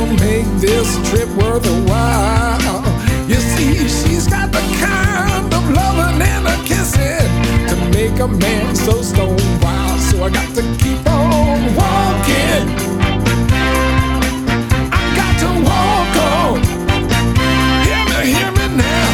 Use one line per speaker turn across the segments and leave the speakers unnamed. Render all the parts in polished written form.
gonna make this trip worth a while. You see, she's got the kind of loving and a kissing to make a man so stone wild. So I got to keep on walking. I got to walk on. Hear me now.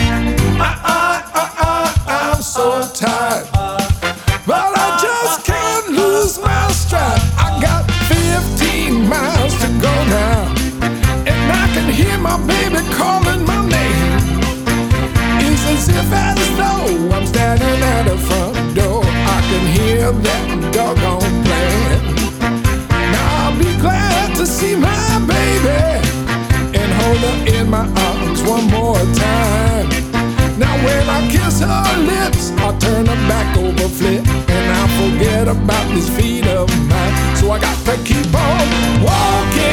I'm so tired, but I just can't lose my stride. I got 15 miles to go now, and I can hear my baby calling my name. It's as if as though I'm standing at the front door. I can hear that doggone plane. Now I'll be glad to see my baby and hold her in my arms one more time. Now when I kiss her lips, I'll turn her back over flip, and I'll forget about these feet of mine. So I got to keep on walking.